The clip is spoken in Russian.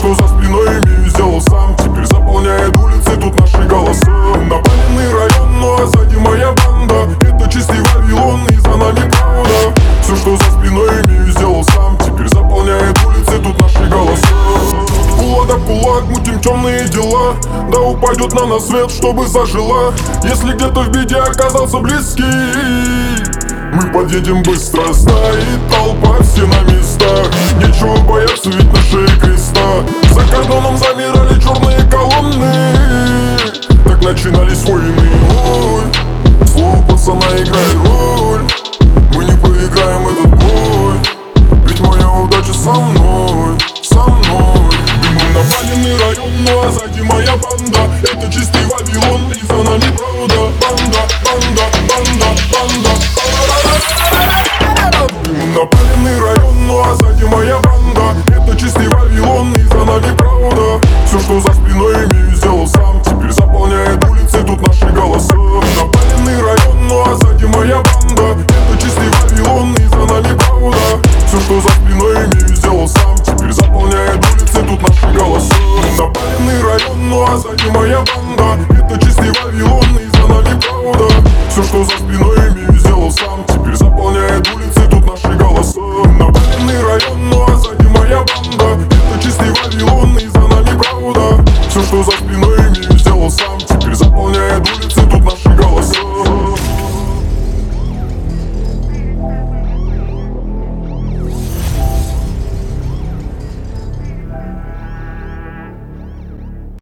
что за спиной имею, сделал сам. Теперь заполняет улицы тут наши голоса. Напаленный район, ну а сзади моя банда. Это чистый Вавилон, и за нами правда. Все, что за спиной имею, сделал сам. Теперь заполняет улицы тут наши голоса. Кулак да кулак, мутим темные дела. Да упадет на нас свет, чтобы зажила. Если где-то в беде оказался близкий, мы подъедем быстро. Стоит толпа, все на местах. Нечего бояться, ведь на шее креста. За кордоном замирали черные колонны. Так начинались войны. Ой, слово пацана играет роль. Мы не проиграем этот бой, ведь моя удача со мной, со мной. Напаленный район, ну а сзади моя банда. Это чистый Вавилон, и за нами правда.